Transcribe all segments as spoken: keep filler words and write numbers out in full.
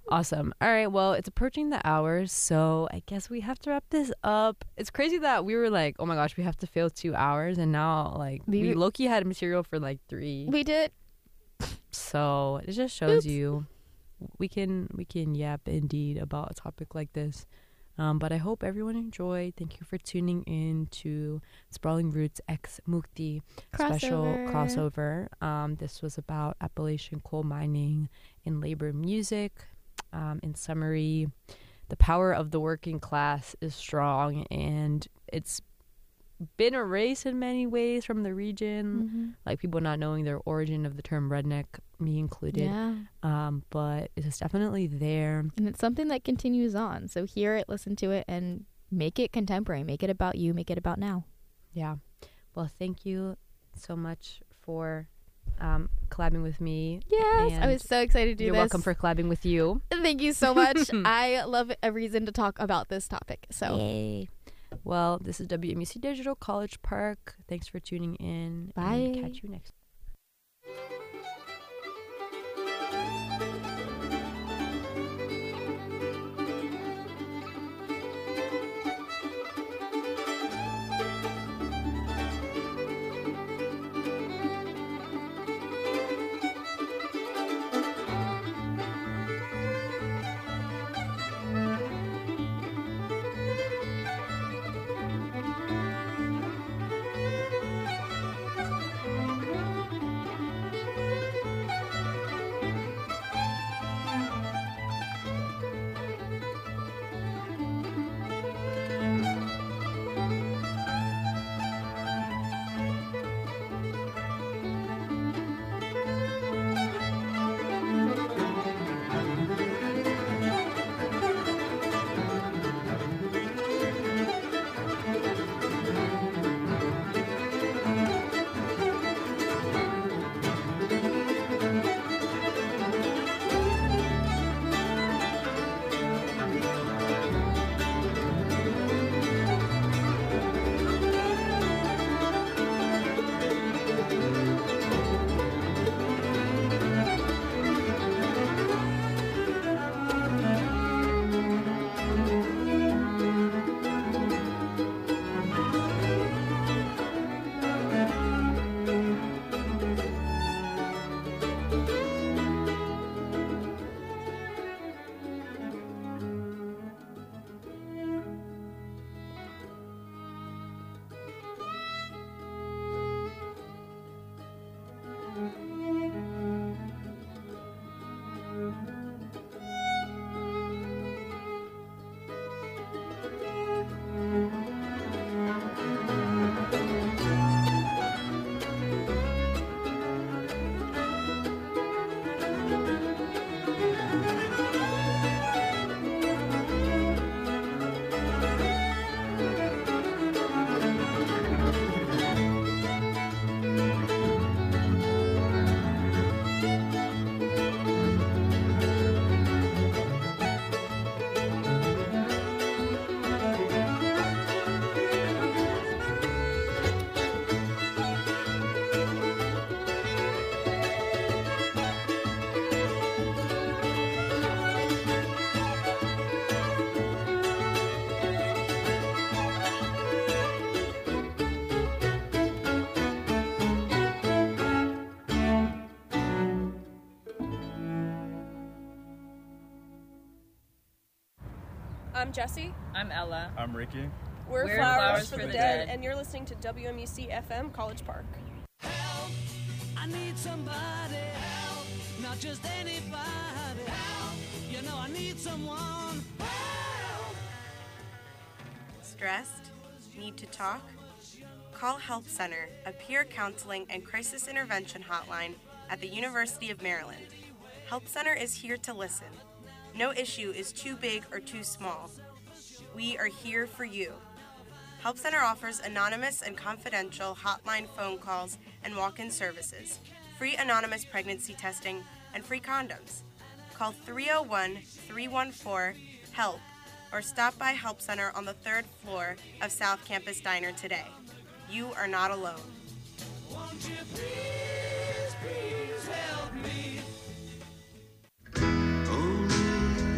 Awesome. All right. Well, it's approaching the hour, so I guess we have to wrap this up. It's crazy that we were like, oh my gosh, we have to fill two hours, and now like we, we low-key had material for like three. We did. So it just shows Oops. you we can we can yap indeed about a topic like this. Um, but I hope everyone enjoyed. Thank you for tuning in to Sprawling Roots X Mukti special crossover. Um, this was about Appalachian coal mining and labor music. Um, in summary, the power of the working class is strong, and it's been erased in many ways from the region, Mm-hmm. like people not knowing their origin of the term redneck, me included. Yeah. Um, but it's definitely there. And it's something that continues on. So hear it, listen to it, and make it contemporary. Make it about you. Make it about now. Yeah. Well, thank you so much for um, collabing with me. Yes, I was so excited to do you're this. You're welcome for collabing with you. Thank you so much. I love a reason to talk about this topic. So. Yay. Well, this is W M U C Digital College Park. Thanks for tuning in. Bye. And catch you next. I'm Jesse. I'm Ella. I'm Ricky. We're, We're Flowers, Flowers for, for the, the Dead, Dead. and you're listening to W M U C F M College Park. Help, I need somebody help, not just anybody help, you know I need someone help. Stressed? Need to talk? Call Help Center, a peer counseling and crisis intervention hotline at the University of Maryland. Help Center is here to listen. No issue is too big or too small. We are here for you. Help Center offers anonymous and confidential hotline phone calls and walk-in services, free anonymous pregnancy testing, and free condoms. Call three oh one, three one four, HELP or stop by Help Center on the third floor of South Campus Diner today. You are not alone. Won't you please, please help me? Only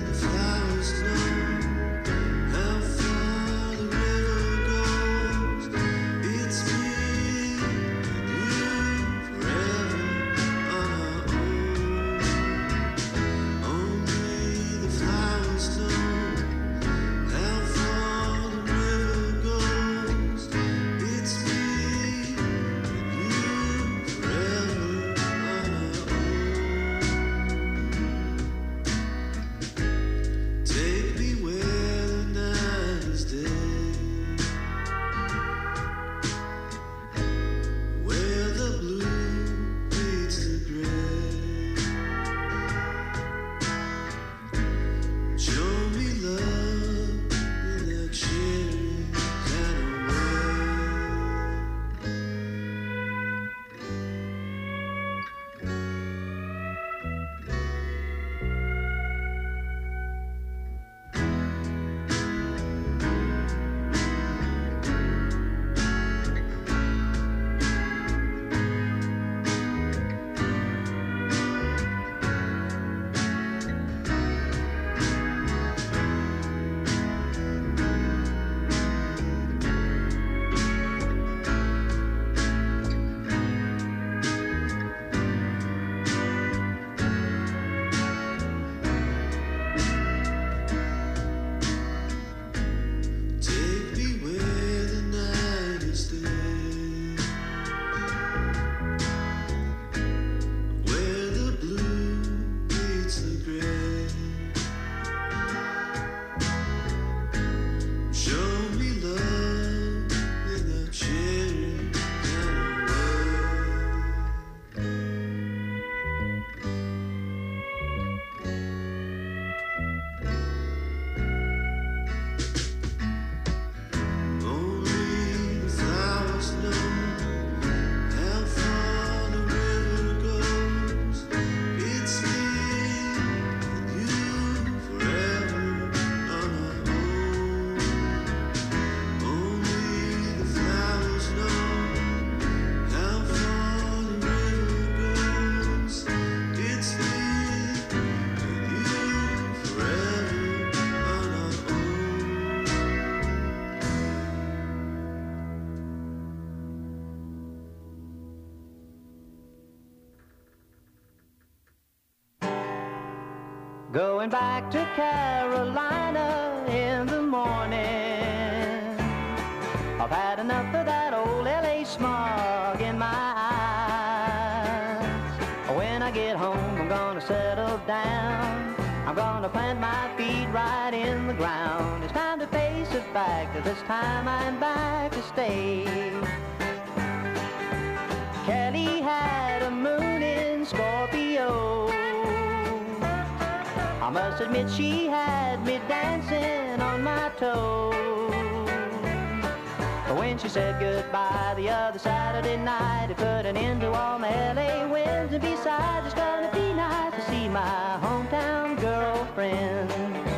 Going back to Carolina in the morning. I've had enough of that old L A smog in my eyes. When I get home, I'm gonna settle down. I'm gonna plant my feet right in the ground. It's time to face the fact that this time I'm back to stay. Kelly had a moon in Scorpio. I must admit she had me dancing on my toes. But when she said goodbye the other Saturday night, it put an end to all my L A wins. And besides, it's gonna be nice to see my hometown girlfriend.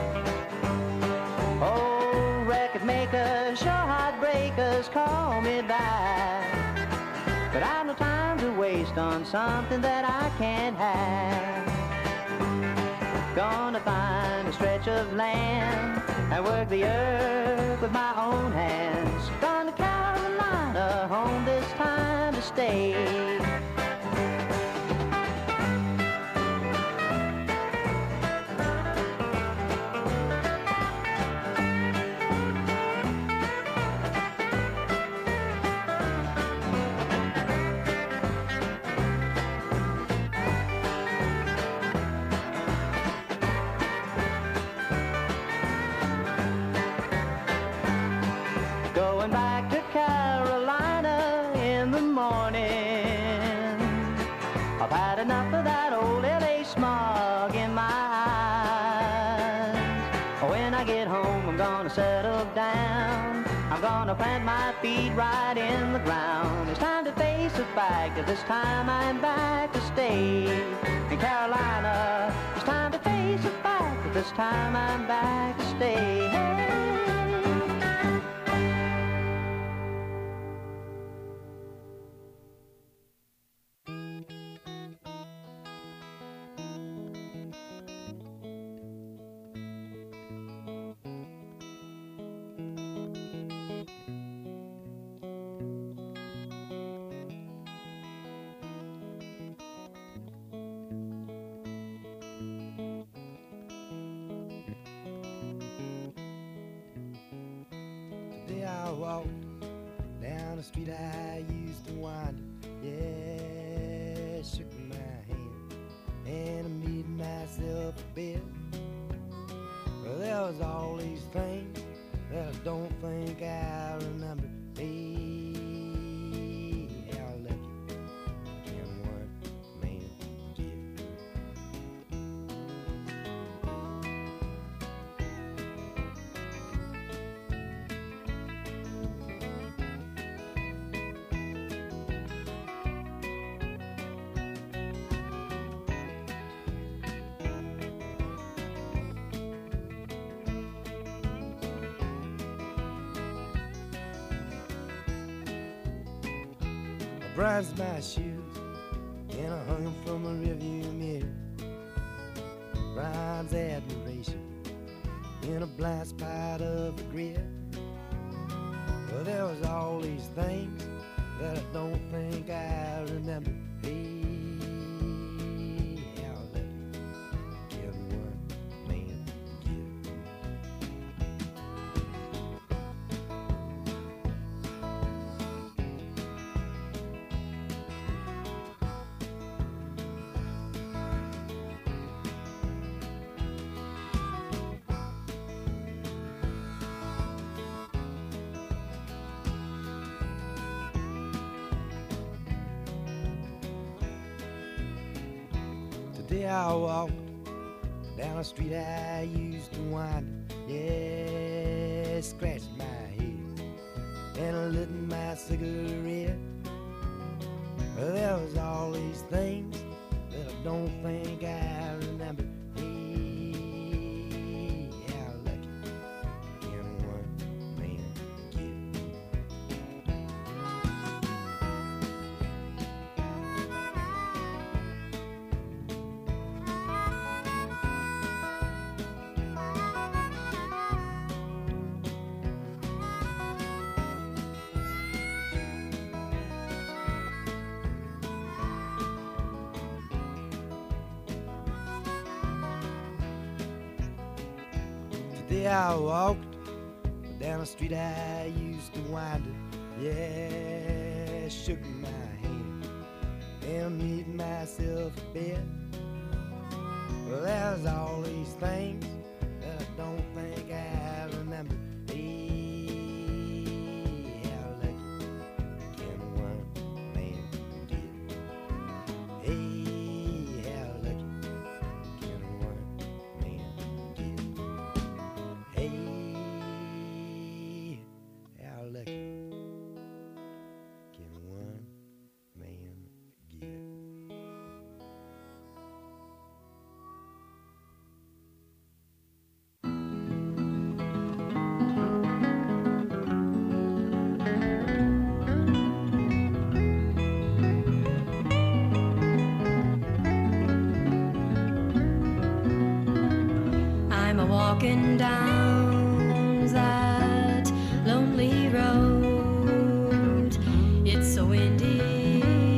Oh, record makers, sure heartbreakers, call me back. But I've no time to waste on something that I can't have. Gonna find a stretch of land and work the earth with my own hands. Gone to Carolina, home this time to stay. Going back to Carolina in the morning. I've had enough of that old L A smog in my eyes. When I get home, I'm gonna settle down. I'm gonna plant my feet right in the ground. It's time to face the fact that this time I'm back to stay. In Carolina, it's time to face the fact that this time I'm back to stay. Hey. Today I walked down the street I used to wander. Yeah, shook my hand and I made myself a bed. Well, there was all these things that I don't think I remember. Hey, how lucky can one man get? I bronzed my shoes and I hung them from a rearview mirror. Bronze admiration in a blind spot of regret. Well, there was all these things that I don't think I remember. Hey, how lucky can one man get? Today I walked down a street I used to wander. Yeah, scratched my head and I lit my cigarette. Well, there was all these things that I don't think I remember. Hey, how lucky can one man get? day I walked down the street I used to wind it. Yeah, shook my hand and made myself a bed. Well, there's all these things that I don't think I remember. Hey, how lucky can one man get? Hey, how lucky can one man get? Hey, how lucky can one man get? I'm a walking down that lonely road. It's so windy,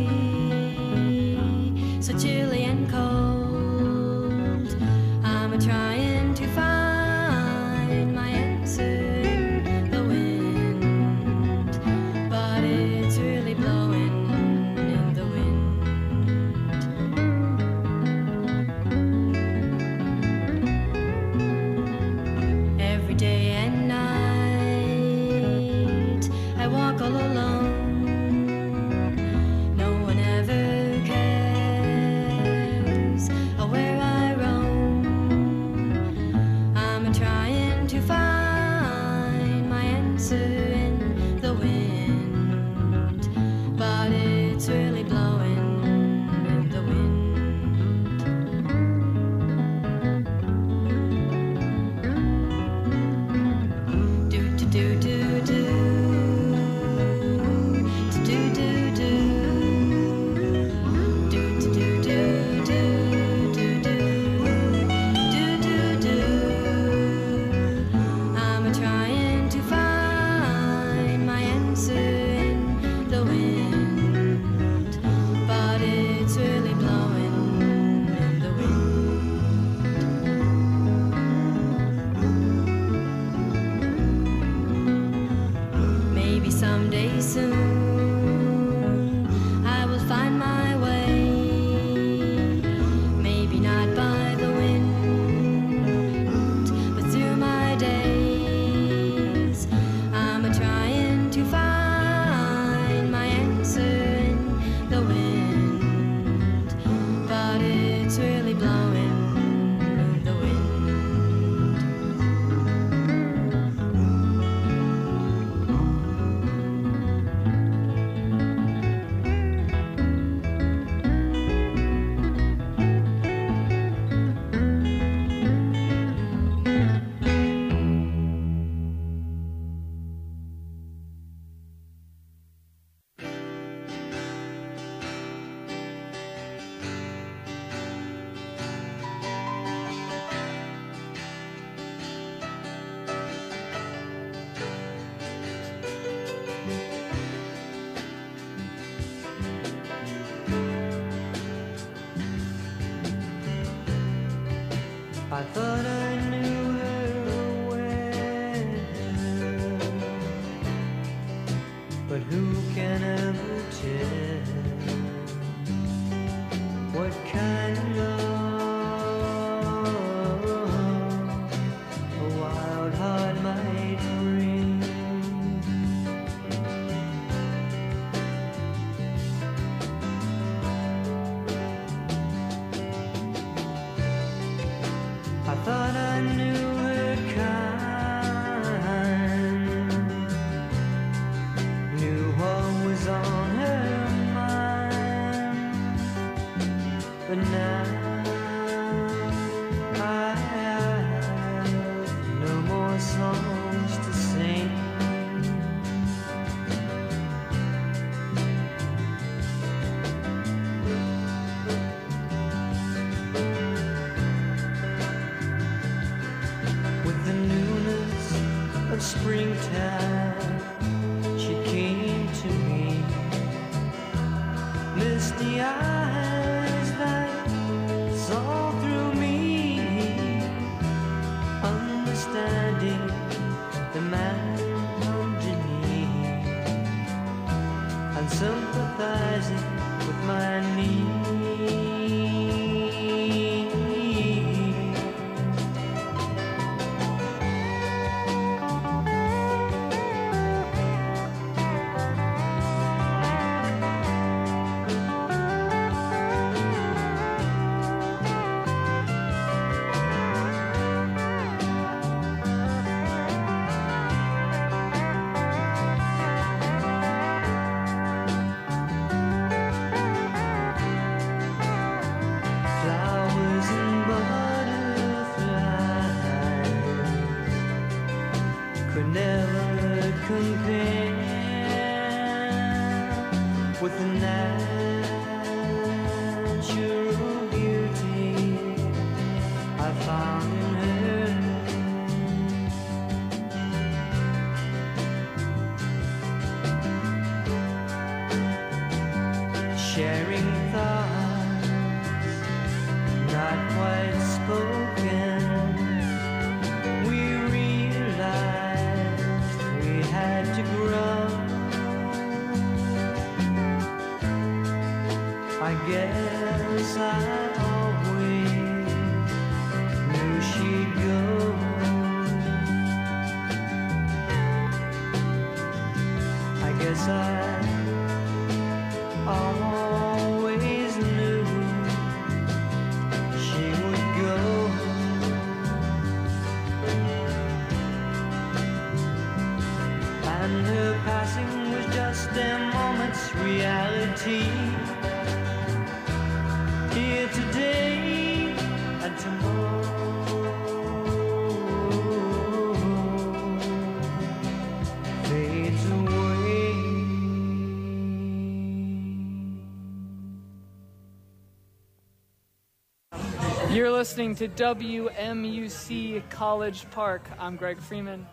so chilly and cold. I'm a trying to find my answer in the wind, but it's really blowing in the wind. Every day and night I walk all alone. No one ever cares where I roam. I'm trying to find my answer in the wind, but it's really blowing in the wind. Do do do do do do do do do do do do do do do do do. I'm trying to find my answer in the wind, but it's really blowing in the wind. Maybe someday soon I will find my way. Maybe not by the wind, but through my days. I'm trying to find my answer in the wind, but it's really blowing in the wind. I thought I knew her well, but who can ever tell what kind of love a wild heart might bring? I thought I knew her kind, knew what was on her mind, but now I have no more songs to sing. With the newness of springtime, she came to me, misty eyes that saw through me, understand compare with the natural beauty I found in her. Sharing thoughts not quite spoken, we realized we had to grow. I guess I always knew she'd go. I guess I always knew she would go. And her passing was just a moment's reality. Here today and tomorrow fades away. You're listening to W M U C College Park. I'm Greg Freeman.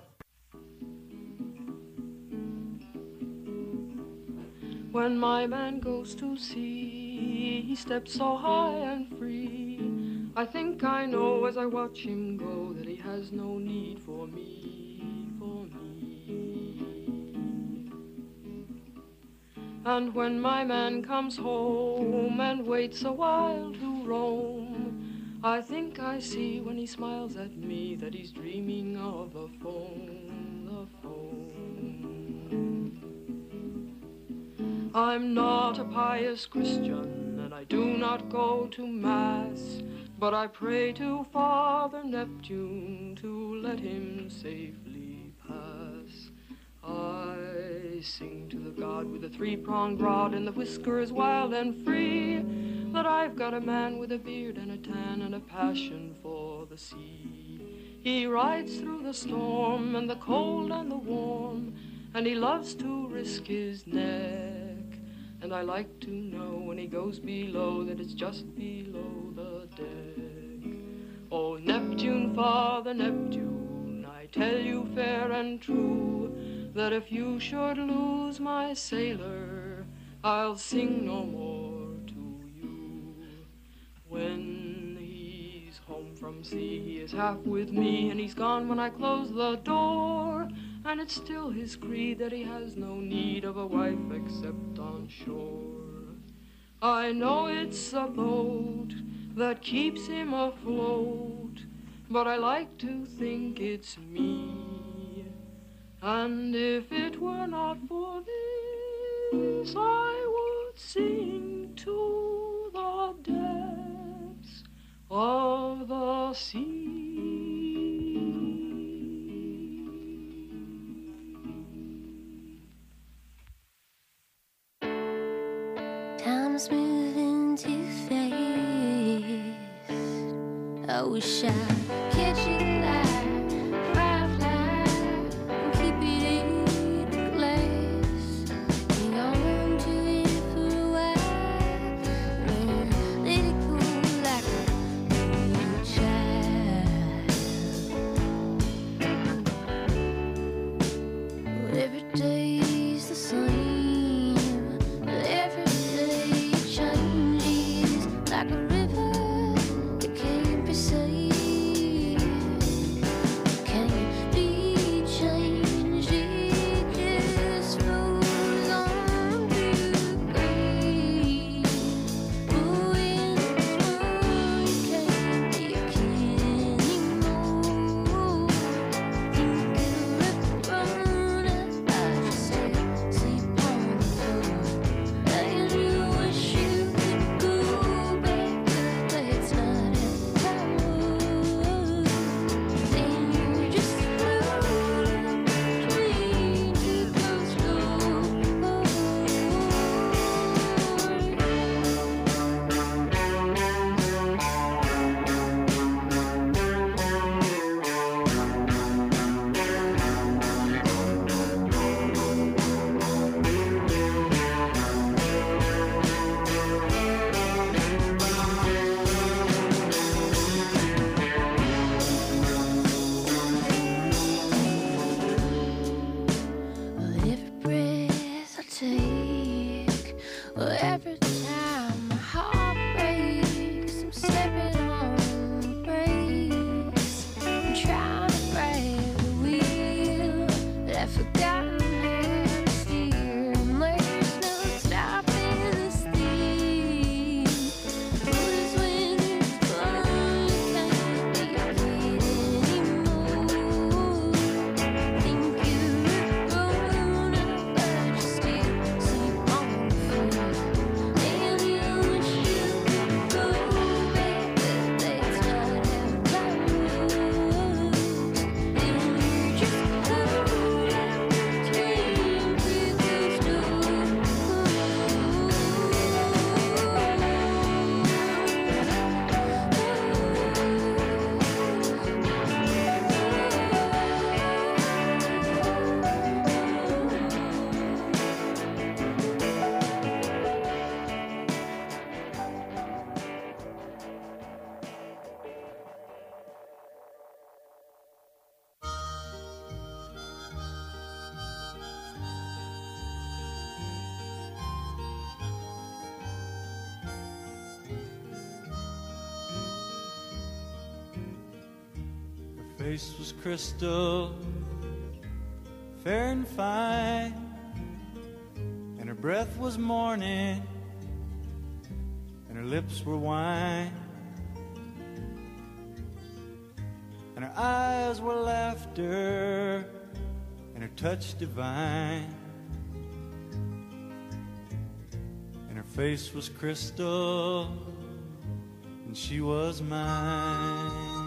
When my man goes to sea, he steps so high and free. I think I know as I watch him go that he has no need for me, for me. And when my man comes home and waits a while to roam, I think I see when he smiles at me that he's dreaming of the phone, the phone. I'm not a pious Christian, and I do not go to Mass, but I pray to Father Neptune to let him safely pass. I sing to the God with the three-pronged rod and the whiskers wild and free, that I've got a man with a beard and a tan and a passion for the sea. He rides through the storm and the cold and the warm, and he loves to risk his neck. And I like to know when he goes below that it's just below the deck. Oh, Neptune, Father Neptune, I tell you fair and true, that if you should lose my sailor, I'll sing no more to you. When he's home from sea, he is half with me, and he's gone when I close the door. And it's still his creed that he has no need of a wife except on shore. I know it's a boat that keeps him afloat, but I like to think it's me. And if it were not for this, I would sing to the depths of the sea. Time's moving too fast. I wish I'd catch it alive, firefly, and keep it in a glass. Hang on to it for a while, then let it go like a little child. Well, every day's the same, but every changes like a river that can't be saved. trying to break the wheel that I've forgotten how to steer. And there's no stopping this thing. Notice when you're blind, can't be afraid anymore. Think you're grown up, but you still sleep on the floor. And you wish you could go back, but that's not how time moves. And you just hold out between closed Her face was crystal, fair and fine, and her breath was morning, and her lips were wine, and her eyes were laughter, and her touch divine, and her face was crystal, and she was mine.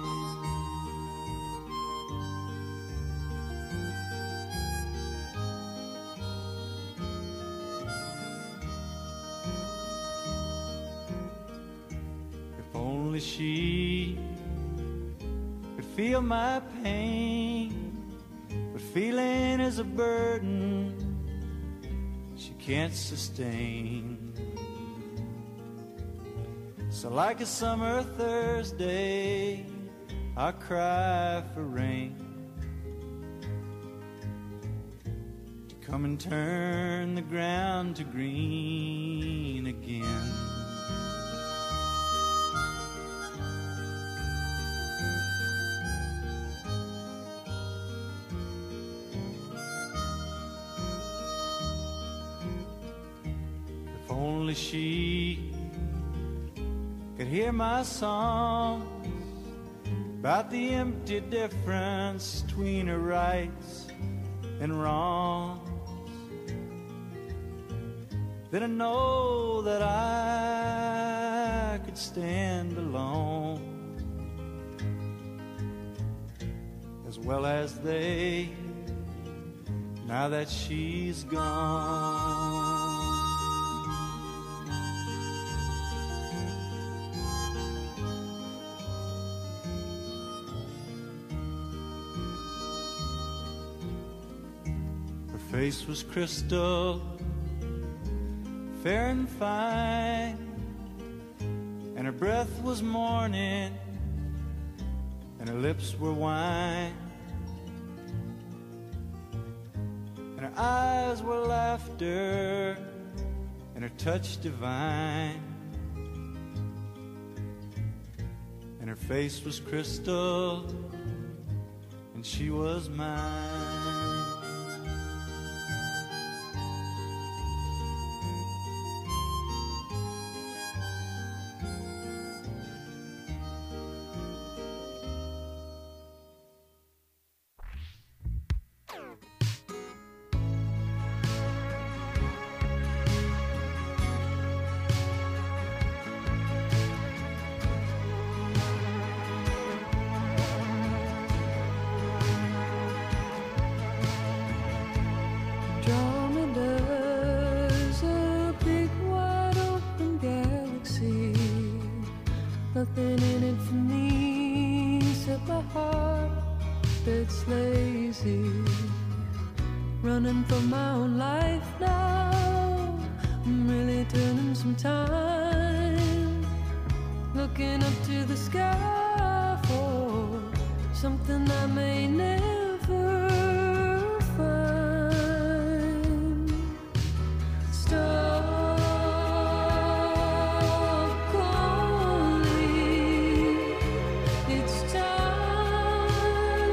Only she could feel my pain, but feeling is a burden she can't sustain. So like a summer Thursday, I cry for rain to come and turn the ground to green again. Only she could hear my songs about the empty difference between her rights and wrongs. Then I know that I could stand alone as well as they, now that she's gone. Her face was crystal, fair and fine, and her breath was morning, and her lips were wine, and her eyes were laughter, and her touch divine, and her face was crystal, and she was mine. Andromeda's a big wide open galaxy. Nothing in it for me except my heart that's lazy. Running for my own life now, I'm really turning some time. Looking up to the sky for something I may never find. Stop calling, it's time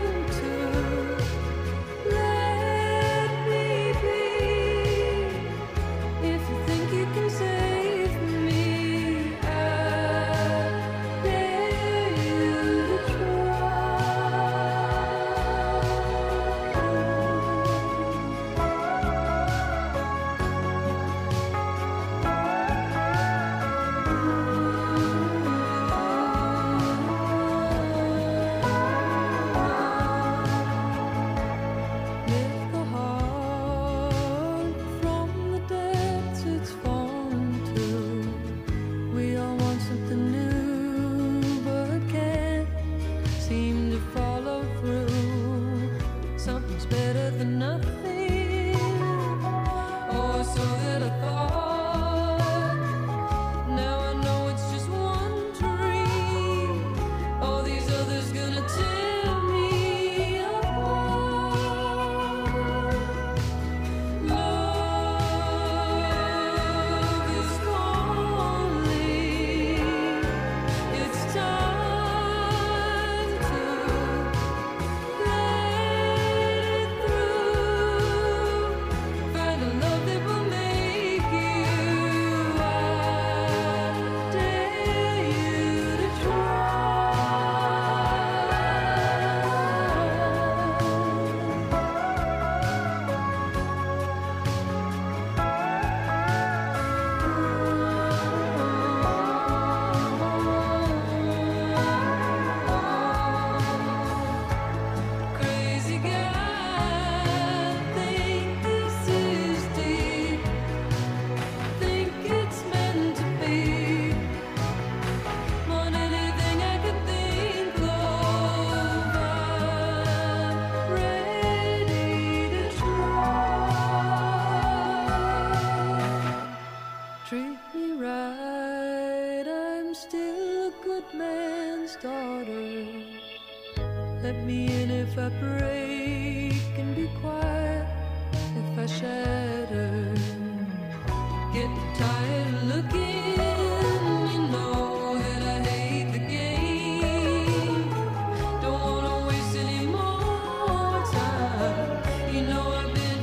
Let me in if I break and be quiet if I shatter. Get tired of looking, you know that I hate the game. Don't wanna waste any more time. You know I've been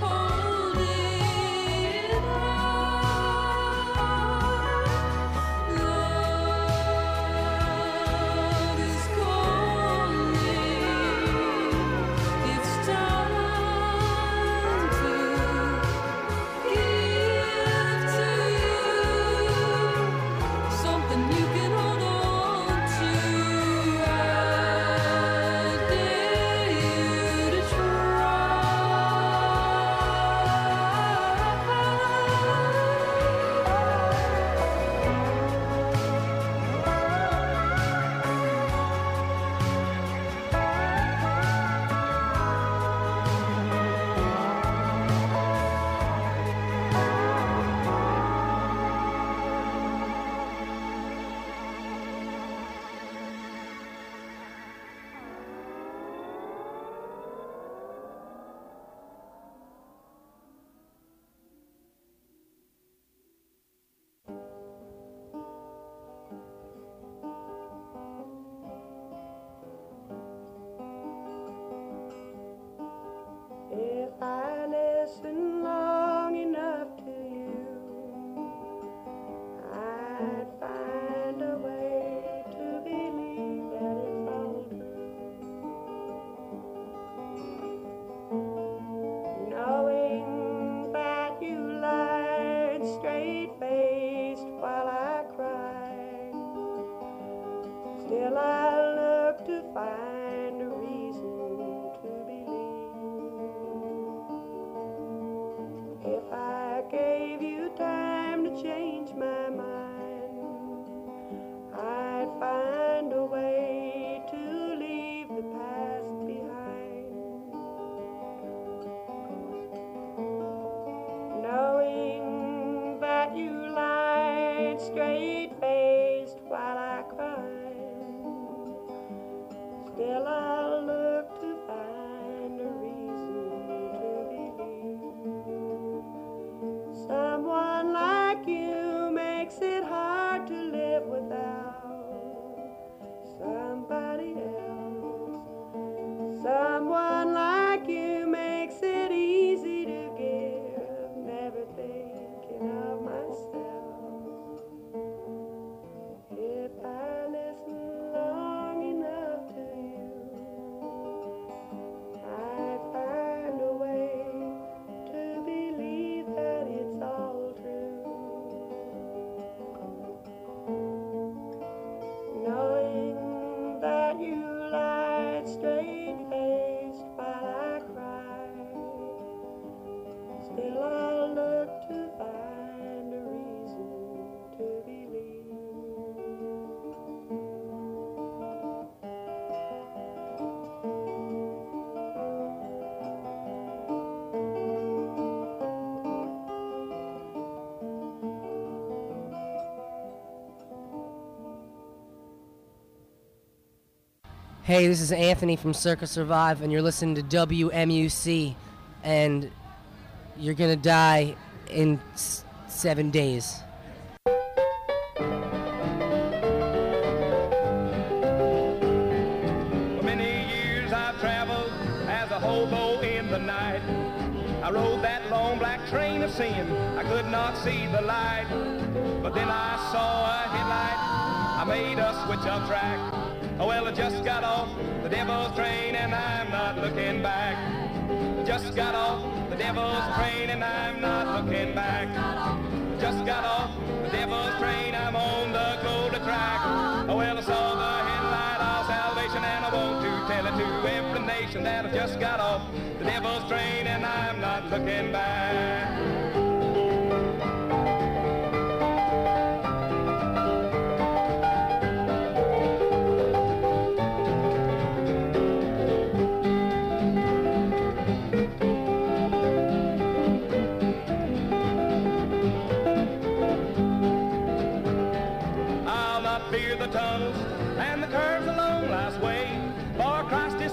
holding on. Love is calling. It's time to give to you something you can hold on to. I dare you to If I listen long enough to you, I'd find a way to believe that it's all true. Knowing that you lied straight-faced while I cried, still I look to find a reason to believe. If I gave you time to change my mind, I'd find a way to leave the past behind. Knowing that you lied straight-faced while I cried, still I'll look to find a reason to believe. Someone like you makes it hard to live without somebody else. Someone like you makes it easy to give, never thinking of myself. If I listen long enough to you, I'd find a way to believe that it's all true. Knowing that you lied straight-faced while I cried, still I'll look to find a reason to believe. Hey, this is Anthony from Circa Survive, and you're listening to W M U C, and you're gonna die in s- seven days. For many years I've traveled as a hobo in the night. I rode that long black train of sin. I could not see the light, but then I saw a headlight. I made a switch of track. Oh well, I just got off the devil's train and I'm not looking back. Just got off the devil's train and I'm not looking back. Just got off the devil's train, I'm on the golden track. Oh well, I saw the headlight of salvation and I want to tell it to every nation that I just got off the devil's train and I'm not looking back. Fear the tunnels and the curves along life's way, for Christ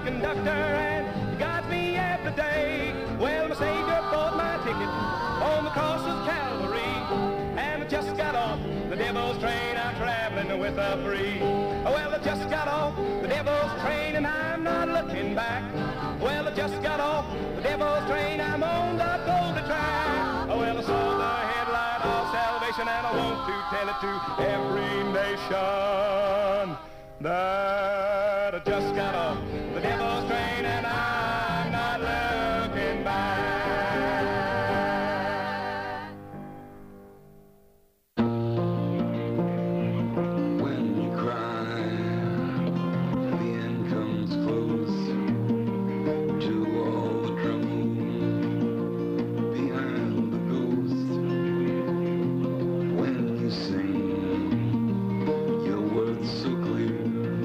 conductor and he guides me every day. Well, my Savior bought my ticket on the cross of Calvary, and I just got off the devil's train. I'm traveling with a free. Well, I just got off the devil's train and I'm not looking back. Well, I just got off the devil's train. I'm on the golden track. Well, I saw the headlight of salvation and I want to tell it to every nation that I just got off the devil's train and I'm not looking back. When you cry, the end comes close to all the trouble behind the ghost. When you sing, your words so clear.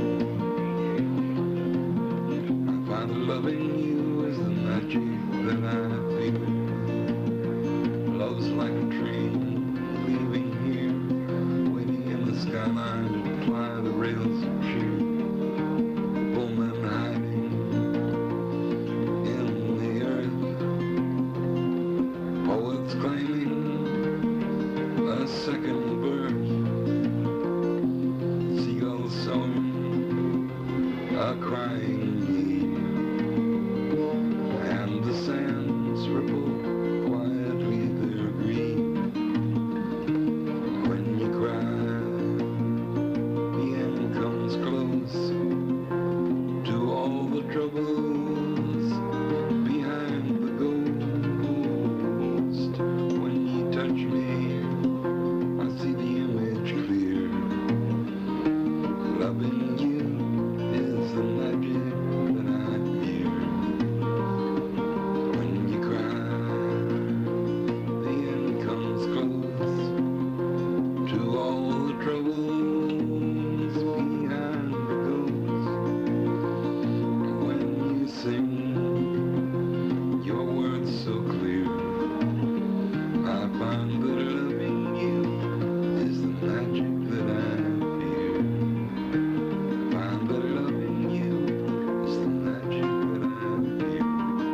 I find loving you is the magic that I feel. Love's like a train leaving here, waiting in the skyline to fly the rails of sheer. Woman hiding in the earth. Poets claiming a second birth. Seagulls sewing a crying need, and the sands ripple quietly their green. When you cry, the end comes close to all the troubles behind the ghost. When you touch me, I see the image clear. Loving you is the magic that I fear. When you cry, the end comes close to all the troubles behind the ghost. When you sing, your words so clear. I find that loving you is the magic that I fear. Find that loving you is the magic that I fear.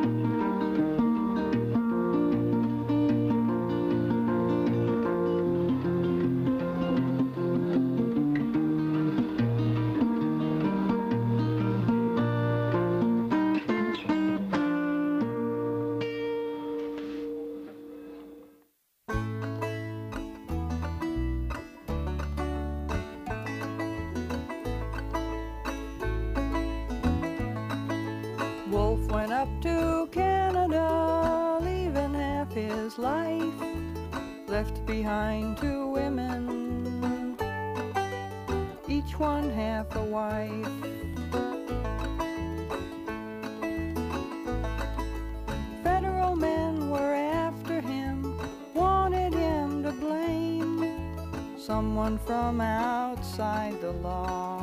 Wolf went up to Canada, leaving half his life, left behind two women, each one half a wife. Federal men were after him, wanted him to blame someone from outside the law.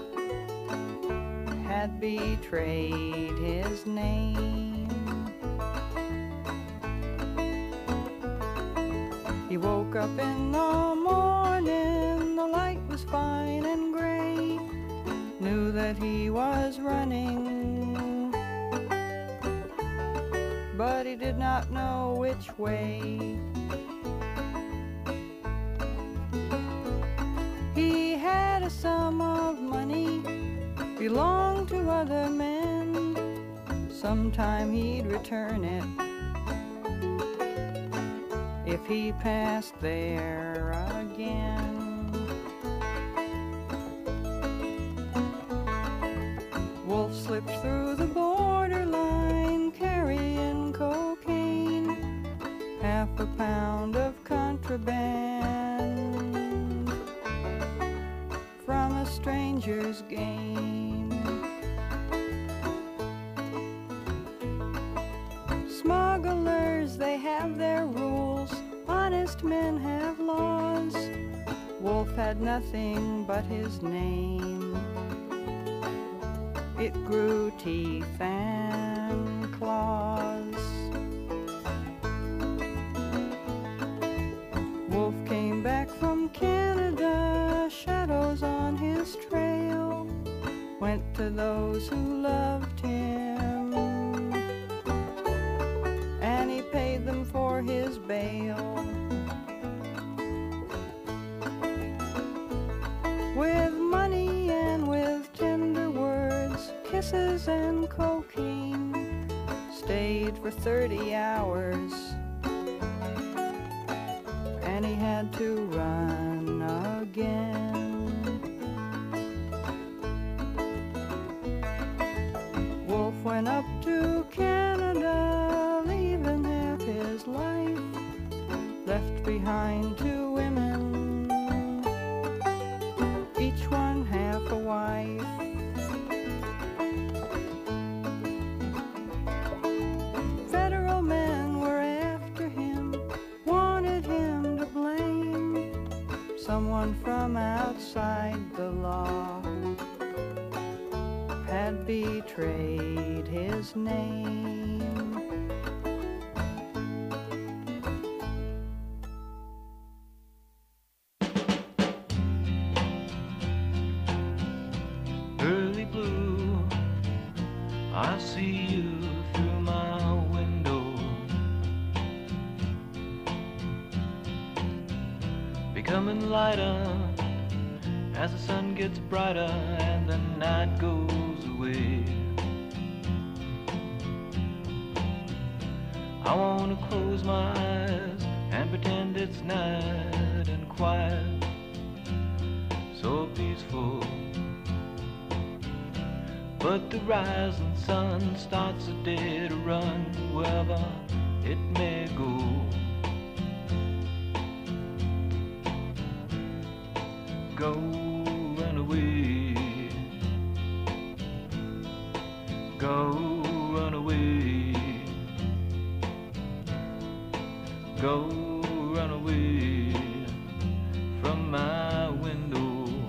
Had betrayed his name. He woke up in the morning, the light was fine and gray, knew that he was running, but he did not know which way. He had a sum of money, belonged to other men. Sometime he'd return it if he passed there again. Wolf slipped through the borderline, carrying cocaine, half a pound of contraband from a stranger's gain. Smugglers, they have their rules, honest men have laws. Wolf had nothing but his name. It grew teeth and claws. Wolf came back from Canada, shadows on his trail, went to those who loved him. on cocaine, stayed for thirty hours, and he had to run again. Wolf went up to Canada, leaving half his life, left behind two women, each one half a wife. Federal men were after him, wanted him to blame someone from outside the law, had betrayed his name. Early blue, I see you through my window, becoming lighter as the sun gets brighter and the night goes away. I want to close my eyes and pretend it's night and quiet, so peaceful. But the rising sun starts a day to run wherever it may go. Go run away. Go run away. Go run away from my window.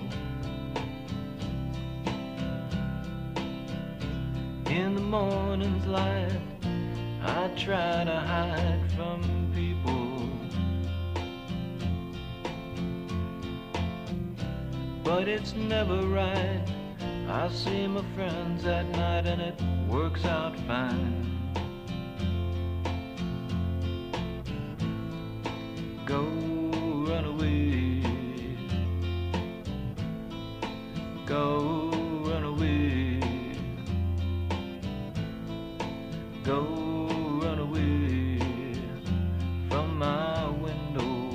In the morning's light, I try to hide from people, but it's never right. I see my friends at night and it works out fine. Go run away. Go run away. Go run away from my window.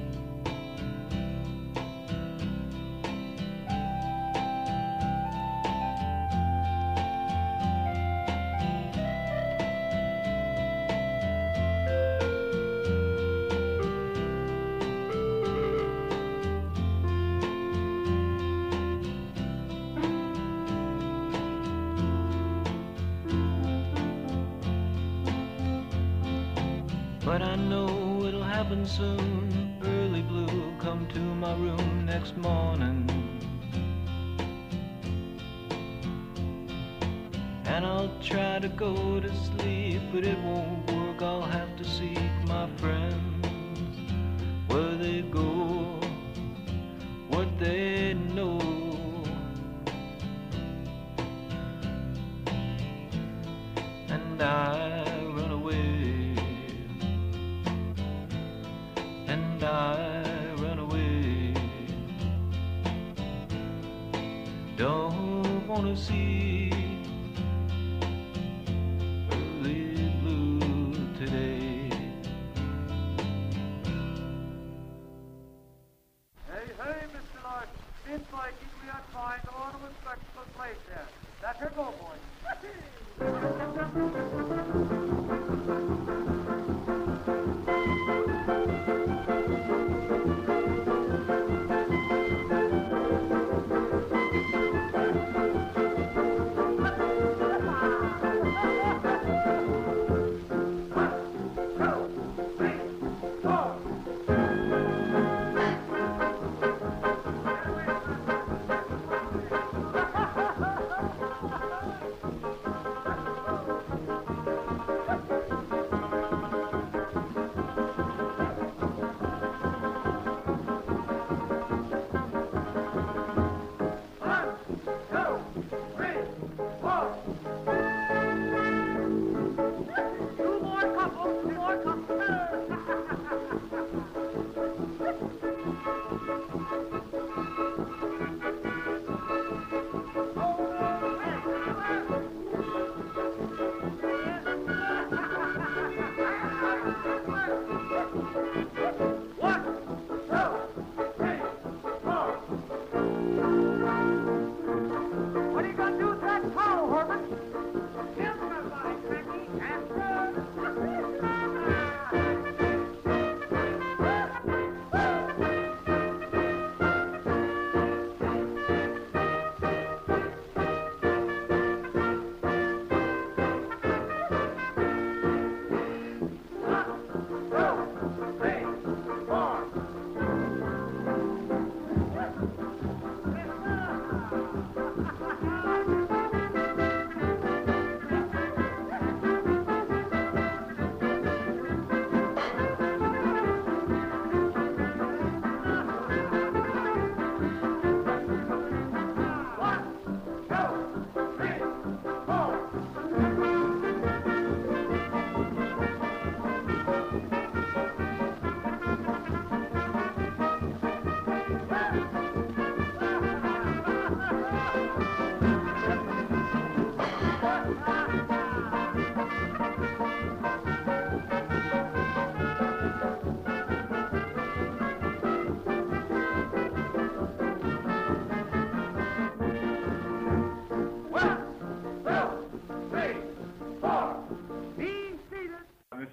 But I know it'll happen soon. Early blue, come to my room next morning, and I'll try to go to sleep, but it won't work. I'll have to seek my friends, where they go, what they know. And I run away, and I run away. Don't wanna see early blue today. Hey, hey, Mister Larson, it's like we are trying to order a spectacle place there. That's her go, boy.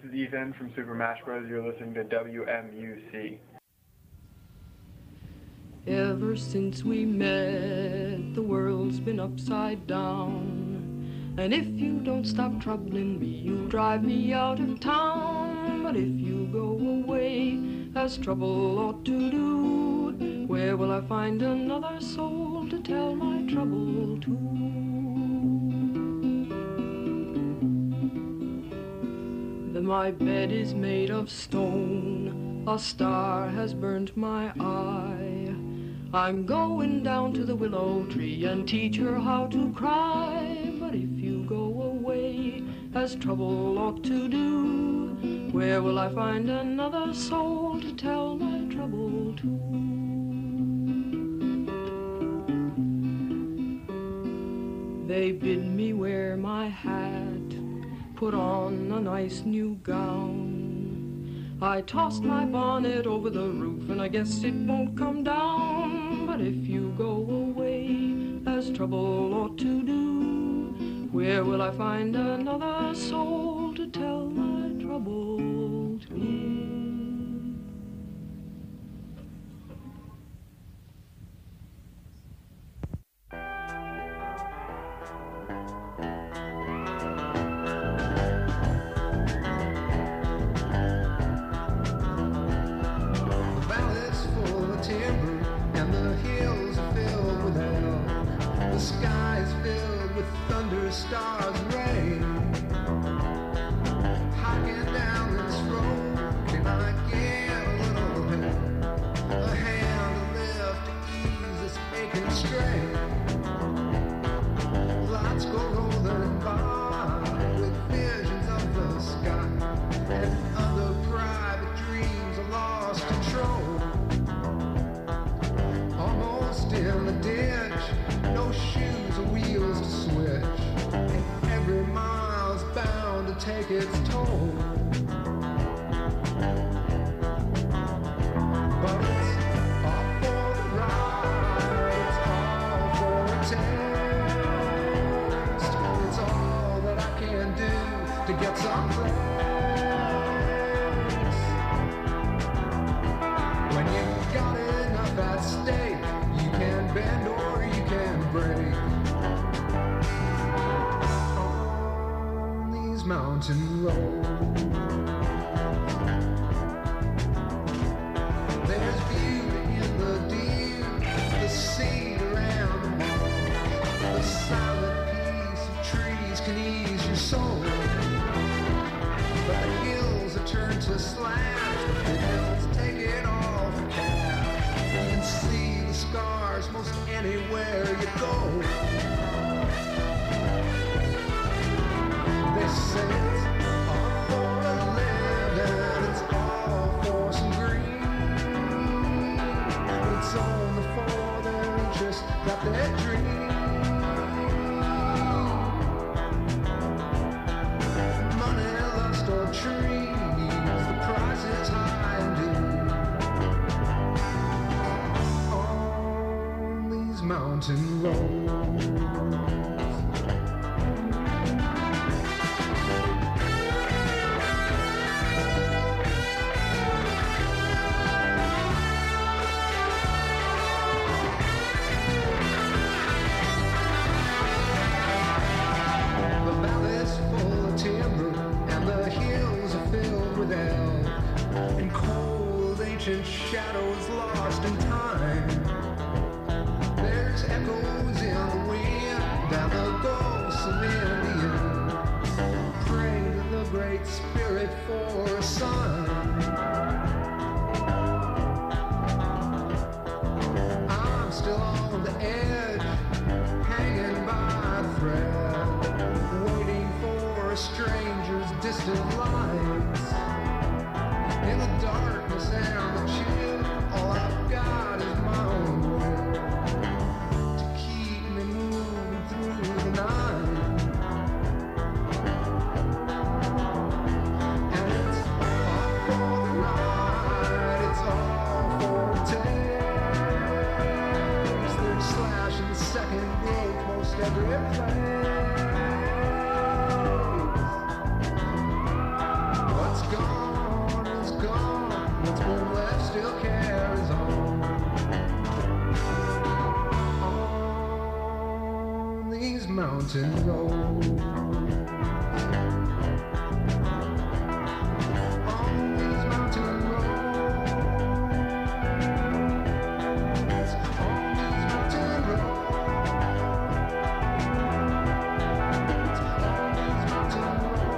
is Ethan from Super Mash Bros. You're listening to W M U C. Ever since we met, the world's been upside down. And if you don't stop troubling me, you'll drive me out of town. But if you go away, as trouble ought to do, where will I find another soul to tell my trouble to? Then my bed is made of stone, a star has burnt my eye. I'm going down to the willow tree and teach her how to cry. But if you go away, as trouble ought to do, where will I find another soul to tell my trouble to? They bid me wear my hat, put on a nice new gown. I tossed my bonnet over the roof and I guess it won't come down. But if you go away, as trouble ought to do, where will I find another soul to tell my trouble to? Stars rain. Hiking down this road, can I get a little help? A hand to lift to ease this aching strain. Lights go rolling by with visions of the sky, and other private dreams are lost control. Almost in the ditch, no shoes or wheels to switch. Every mile's bound to take its toll. But it's all for the ride, it's all for a taste. It's all that I can do to get some place. When you've got enough at stake, you can bend or you can break. Mountain road. There's beauty in the dew, the cedar and the marsh. The silent peace of trees can ease your soul. But the hills are turned to slabs, the hills take it all for cash. You can see the scars most anywhere you go. They say it's all for a living, it's all for some green. It's only for their interest that they dream. Money, lust, or trees, the price is high indeed on these mountain roads. Shadows lost in time. There's echoes in the wind and the ghosts of Indians pray to the Great Spirit for a sign. I'm still on the edge, hanging by a thread, waiting for a stranger's distant lights. In the darkness and the chill, all I've got is my own will to keep me moving through the night. And it's all for mountain goes. On these mountain roads, on these mountain roads, on these mountain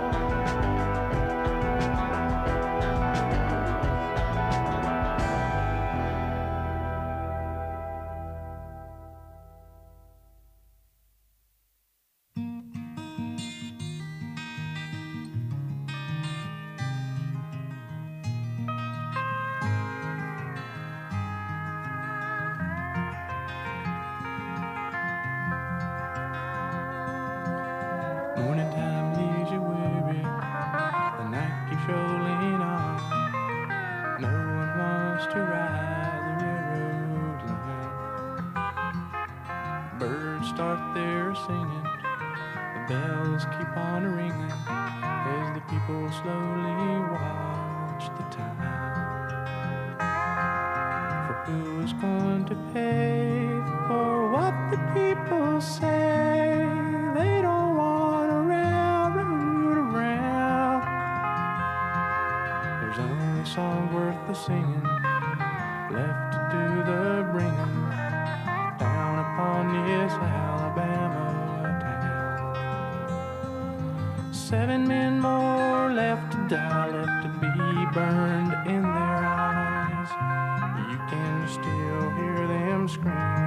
Morning time leaves you weary, the night keeps rolling on. No one wants to ride the railroad line. Birds start their singing, the bells keep on ringing as the people slowly watch the time. For who is going to pay for what the people say? They don't want a railroad around. There's only a song worth the singing, left to do the bringing down upon this Alabama town. Seven men more left to die, left to be burned in their eyes. You can still hear them scream.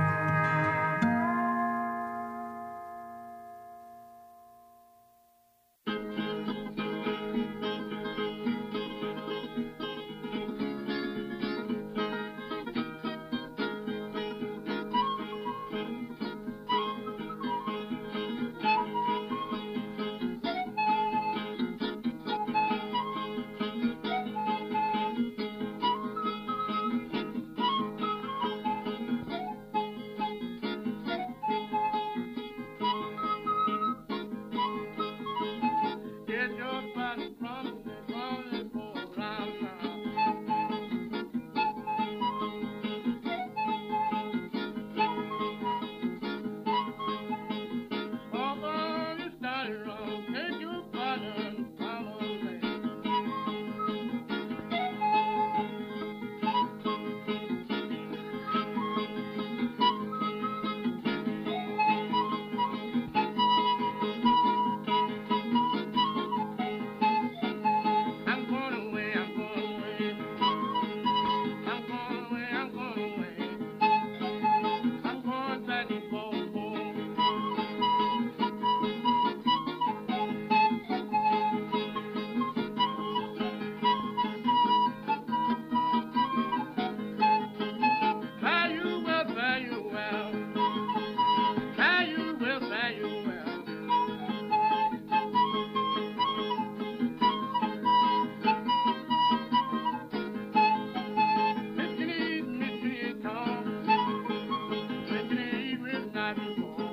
Get your body promised and running for around now. Although you started wrong, take your body and follow me. I'm going away, I'm going away. I'm going away, I'm going away. I'm going back to Baltimore. Fare you well, fare you well. Fare you well, fare you well. Mystery, mystery, come. Mystery will not be born.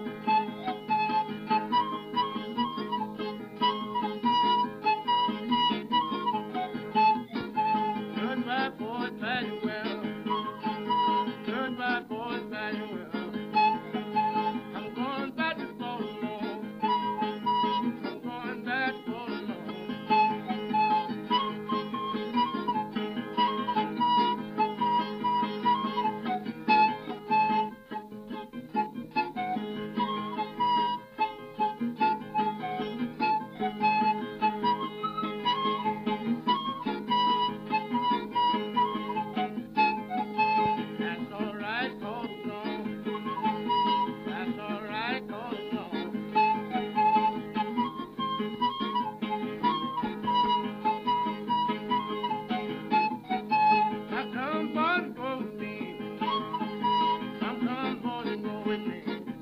Goodbye, boys, fare you well. Goodbye, boys, fare you well. I'm going back to Baltimore. I'm going back to Baltimore. That's all right, call it wrong. That's all right, call it wrong. Now come, boys, go with me. Come, come, boys, go with me.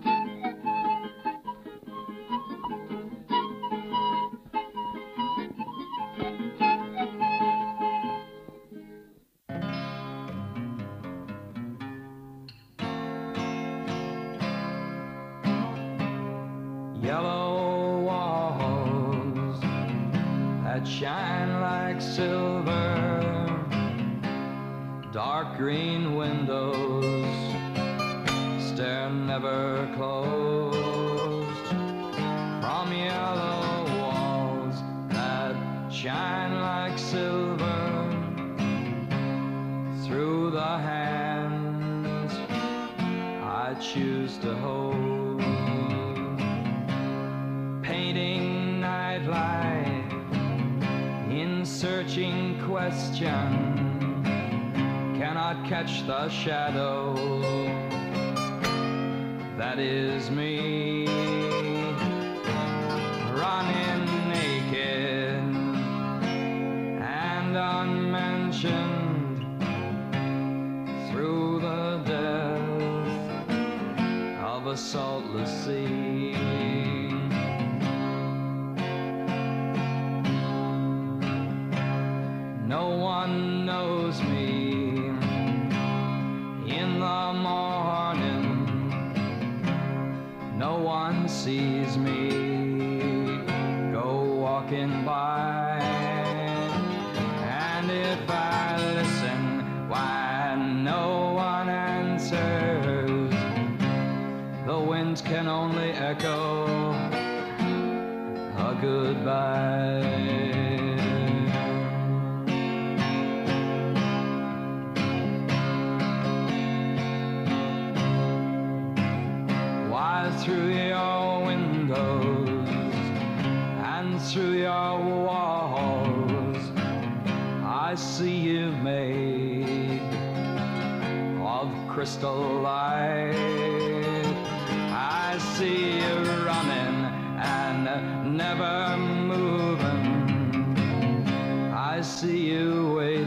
Yellow walls that shine like silver, dark green windows stare never closed. like silver through the hands I choose to hold. Painting nightlight in searching question, cannot catch the shadow that is me, running naked and unmentioned through the death of a saltless sea. No one knows me in the morning, no one sees me go walking by, and if I listen, why no one answers. The winds can only echo a goodbye. Through your windows and through your walls, I see you made of crystal light. I see you running and never moving. I see you